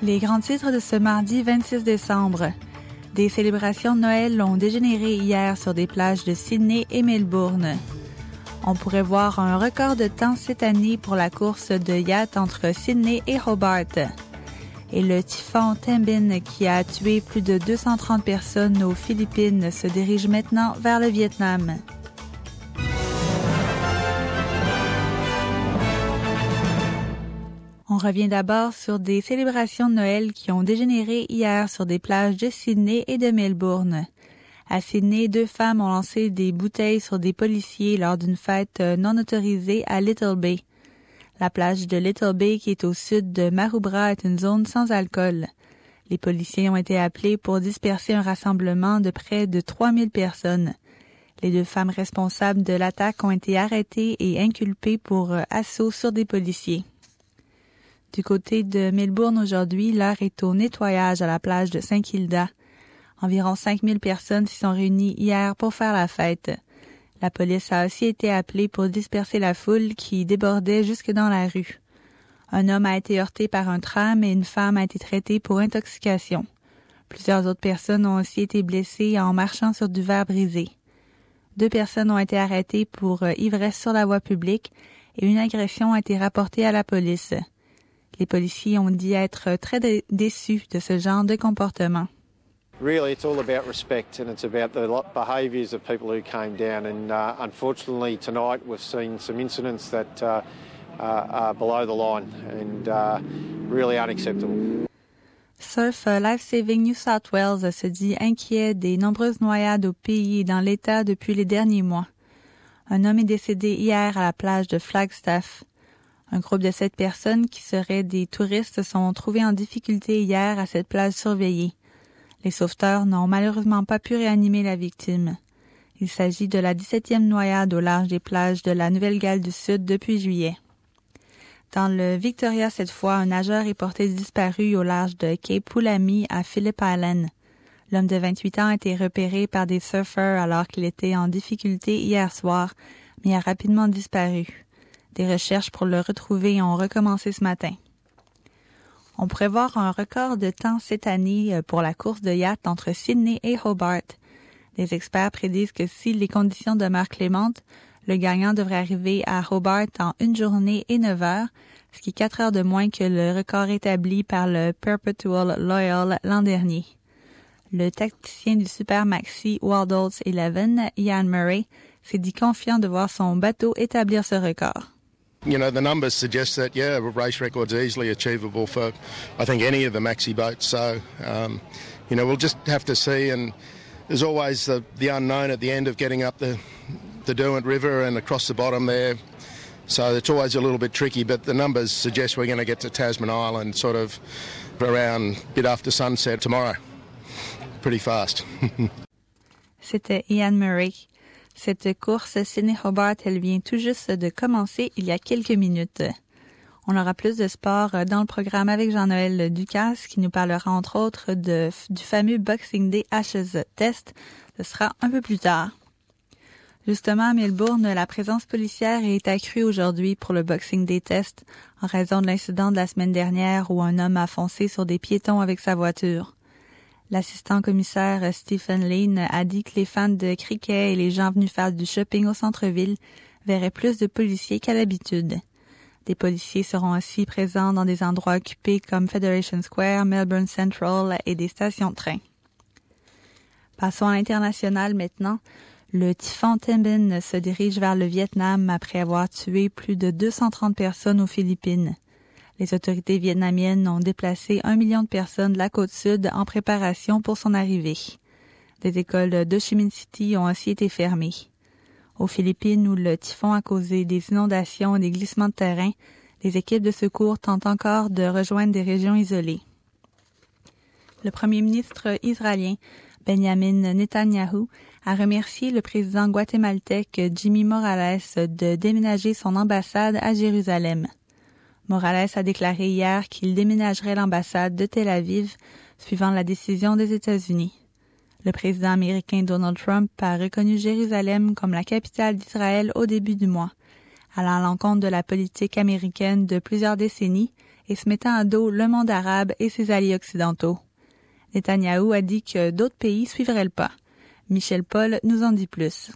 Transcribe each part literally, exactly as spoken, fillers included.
Les grands titres de ce mardi vingt-six décembre. Des célébrations de Noël ont dégénéré hier sur des plages de Sydney et Melbourne. On pourrait voir un record de temps cette année pour la course de yacht entre Sydney et Hobart. Et le typhon Tembin, qui a tué plus de deux cent trente personnes aux Philippines, se dirige maintenant vers le Vietnam. On revient d'abord sur des célébrations de Noël qui ont dégénéré hier sur des plages de Sydney et de Melbourne. À Sydney, deux femmes ont lancé des bouteilles sur des policiers lors d'une fête non autorisée à Little Bay. La plage de Little Bay, qui est au sud de Maroubra, est une zone sans alcool. Les policiers ont été appelés pour disperser un rassemblement de près de trois mille personnes. Les deux femmes responsables de l'attaque ont été arrêtées et inculpées pour assaut sur des policiers. Du côté de Melbourne aujourd'hui, l'heure est au nettoyage à la plage de Saint-Kilda. Environ cinq mille personnes s'y sont réunies hier pour faire la fête. La police a aussi été appelée pour disperser la foule qui débordait jusque dans la rue. Un homme a été heurté par un tram et une femme a été traitée pour intoxication. Plusieurs autres personnes ont aussi été blessées en marchant sur du verre brisé. Deux personnes ont été arrêtées pour ivresse sur la voie publique et une agression a été rapportée à la police. Les policiers ont dit être très dé- déçus de ce genre de comportement. Really, it's all about respect and it's about the behaviours of people who came down. And uh, unfortunately, tonight we've seen some incidents that uh, uh, are below the line and uh, really unacceptable. Surf Life Saving New South Wales se dit inquiet des nombreuses noyades au pays et dans l'État depuis les derniers mois. Un homme est décédé hier à la plage de Flagstaff. Un groupe de sept personnes qui seraient des touristes sont trouvés en difficulté hier à cette plage surveillée. Les sauveteurs n'ont malheureusement pas pu réanimer la victime. Il s'agit de la dix-septième noyade au large des plages de la Nouvelle-Galles du Sud depuis juillet. Dans le Victoria cette fois, un nageur est porté disparu au large de Cape Poulami à Phillip Island. L'homme de vingt-huit ans a été repéré par des surfeurs alors qu'il était en difficulté hier soir, mais a rapidement disparu. Des recherches pour le retrouver ont recommencé ce matin. On pourrait voir un record de temps cette année pour la course de yacht entre Sydney et Hobart. Des experts prédisent que si les conditions demeurent clémentes, le gagnant devrait arriver à Hobart en une journée et neuf heures, ce qui est quatre heures de moins que le record établi par le Perpetual Loyal l'an dernier. Le tacticien du Super Maxi World's eleven, Ian Murray, s'est dit confiant de voir son bateau établir ce record. You know, the numbers suggest that, yeah, a race record's easily achievable for, I think, any of the maxi boats. So, um, you know, we'll just have to see. And there's always the, the unknown at the end of getting up the, the Derwent River and across the bottom there. So it's always a little bit tricky, but the numbers suggest we're going to get to Tasman Island sort of around a bit after sunset tomorrow. Pretty fast. C'était Ian Murray. Cette course Sydney-Hobart, elle vient tout juste de commencer il y a quelques minutes. On aura plus de sport dans le programme avec Jean-Noël Ducasse qui nous parlera entre autres de, du fameux Boxing Day Ashes Test. Ce sera un peu plus tard. Justement, à Melbourne, la présence policière est accrue aujourd'hui pour le Boxing Day Test en raison de l'incident de la semaine dernière où un homme a foncé sur des piétons avec sa voiture. L'assistant commissaire Stephen Lane a dit que les fans de cricket et les gens venus faire du shopping au centre-ville verraient plus de policiers qu'à l'habitude. Des policiers seront aussi présents dans des endroits occupés comme Federation Square, Melbourne Central et des stations de train. Passons à l'international maintenant. Le typhon Tembin se dirige vers le Vietnam après avoir tué plus de deux cent trente personnes aux Philippines. Les autorités vietnamiennes ont déplacé un million de personnes de la côte sud en préparation pour son arrivée. Des écoles d'Ho Chi Minh City ont aussi été fermées. Aux Philippines, où le typhon a causé des inondations et des glissements de terrain, les équipes de secours tentent encore de rejoindre des régions isolées. Le premier ministre israélien, Benjamin Netanyahu, a remercié le président guatémaltèque Jimmy Morales de déménager son ambassade à Jérusalem. Morales a déclaré hier qu'il déménagerait l'ambassade de Tel Aviv suivant la décision des États-Unis. Le président américain Donald Trump a reconnu Jérusalem comme la capitale d'Israël au début du mois, allant à l'encontre de la politique américaine de plusieurs décennies et se mettant à dos le monde arabe et ses alliés occidentaux. Netanyahou a dit que d'autres pays suivraient le pas. Michel Paul nous en dit plus.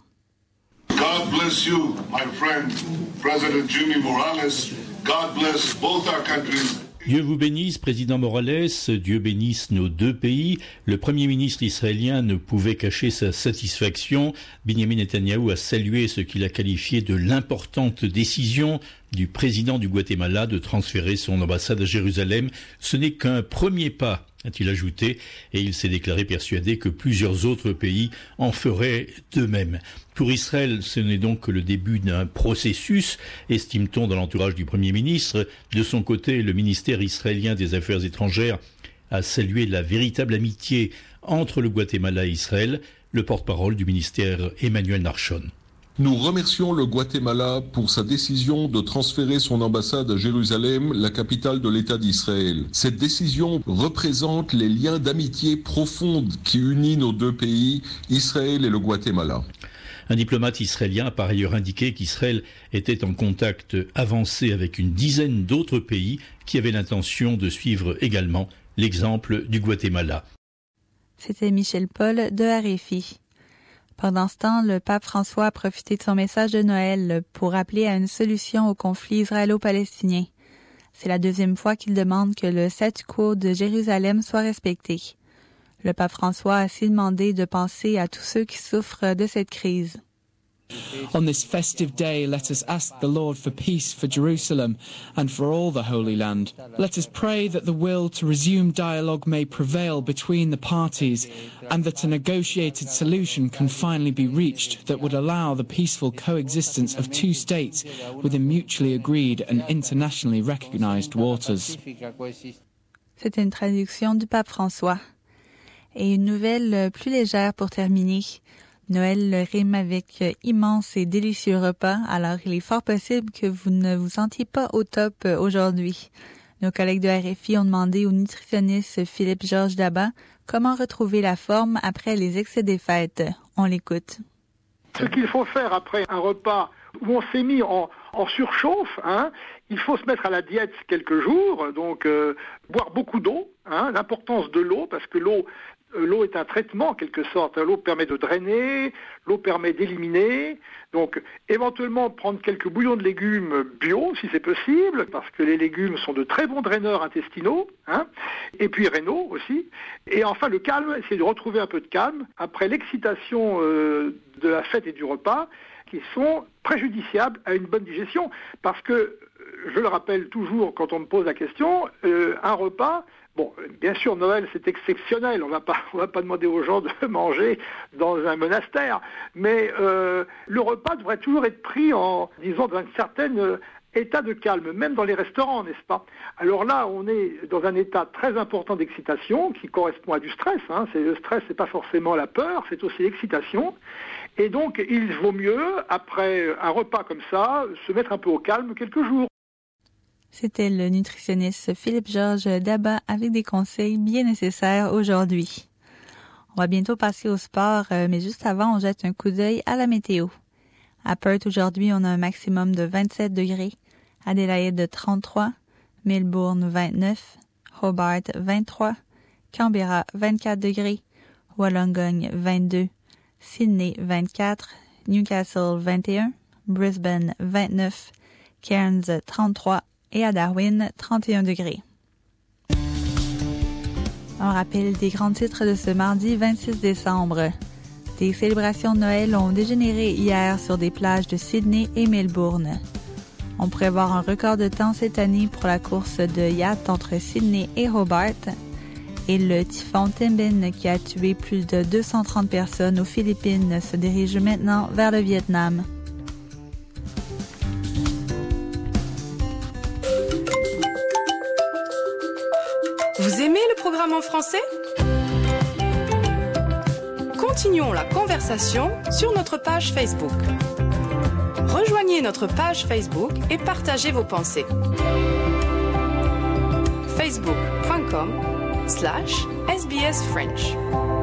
God bless you, my friend, President Jimmy Morales. God bless both our countries. Dieu vous bénisse, Président Morales, Dieu bénisse nos deux pays. Le Premier ministre israélien ne pouvait cacher sa satisfaction. Benjamin Netanyahou a salué ce qu'il a qualifié de l'importante décision du président du Guatemala de transférer son ambassade à Jérusalem. Ce n'est qu'un premier pas, a-t-il ajouté, et il s'est déclaré persuadé que plusieurs autres pays en feraient de même. Pour Israël, ce n'est donc que le début d'un processus, estime-t-on dans l'entourage du Premier ministre. De son côté, le ministère israélien des Affaires étrangères a salué la véritable amitié entre le Guatemala et Israël. Le porte-parole du ministère, Emmanuel Narshon. Nous remercions le Guatemala pour sa décision de transférer son ambassade à Jérusalem, la capitale de l'État d'Israël. Cette décision représente les liens d'amitié profonde qui unissent nos deux pays, Israël et le Guatemala. Un diplomate israélien a par ailleurs indiqué qu'Israël était en contact avancé avec une dizaine d'autres pays qui avaient l'intention de suivre également l'exemple du Guatemala. C'était Michel Paul de R F I. Pendant ce temps, le pape François a profité de son message de Noël pour appeler à une solution au conflit israélo-palestinien. C'est la deuxième fois qu'il demande que le statu quo de Jérusalem soit respecté. Le pape François a aussi demandé de penser à tous ceux qui souffrent de cette crise. On this festive day, let us ask the Lord for peace for Jerusalem and for all the Holy Land. Let us pray that the will to resume dialogue may prevail between the parties and that a negotiated solution can finally be reached that would allow the peaceful coexistence of two states within mutually agreed and internationally recognized waters. C'était une traduction du pape François. Et une nouvelle plus légère pour terminer. Noël rime avec immense et délicieux repas, alors il est fort possible que vous ne vous sentiez pas au top aujourd'hui. Nos collègues de R F I ont demandé au nutritionniste Philippe Georges Daba comment retrouver la forme après les excès des fêtes. On l'écoute. Ce qu'il faut faire après un repas où on s'est mis en, en surchauffe, hein, il faut se mettre à la diète quelques jours, donc euh, boire beaucoup d'eau, hein, l'importance de l'eau, parce que l'eau L'eau est un traitement en quelque sorte. L'eau permet de drainer, l'eau permet d'éliminer. Donc éventuellement prendre quelques bouillons de légumes bio si c'est possible, parce que les légumes sont de très bons draineurs intestinaux, hein, et puis rénaux aussi. Et enfin le calme, essayer de retrouver un peu de calme après l'excitation euh, de la fête et du repas, qui sont préjudiciables à une bonne digestion. Parce que, je le rappelle toujours quand on me pose la question, euh, un repas... Bon, bien sûr, Noël, c'est exceptionnel. On va pas, on va pas demander aux gens de manger dans un monastère. Mais euh, le repas devrait toujours être pris en, disons, dans un certain état de calme, même dans les restaurants, n'est-ce pas? Alors là, on est dans un état très important d'excitation qui correspond à du stress. Hein. C'est, le stress, c'est pas forcément la peur, c'est aussi l'excitation. Et donc, il vaut mieux, après un repas comme ça, se mettre un peu au calme quelques jours. C'était le nutritionniste Philippe Georges Daba avec des conseils bien nécessaires aujourd'hui. On va bientôt passer au sport, mais juste avant, on jette un coup d'œil à la météo. À Perth, aujourd'hui, on a un maximum de vingt-sept degrés, Adélaïde trente-trois, Melbourne vingt-neuf, Hobart vingt-trois, Canberra vingt-quatre degrés, Wollongong vingt-deux, Sydney vingt-quatre, Newcastle vingt et un, Brisbane vingt-neuf, Cairns trente-trois, et à Darwin, trente et un degrés. Un rappel des grands titres de ce mardi vingt-six décembre. Des célébrations de Noël ont dégénéré hier sur des plages de Sydney et Melbourne. On pourrait voir un record de temps cette année pour la course de yacht entre Sydney et Hobart. Et le typhon Timbin, qui a tué plus de deux cent trente personnes aux Philippines, se dirige maintenant vers le Vietnam. Vous aimez le programme en français? Continuons la conversation sur notre page Facebook. Rejoignez notre page Facebook et partagez vos pensées. facebook point com slash S B S French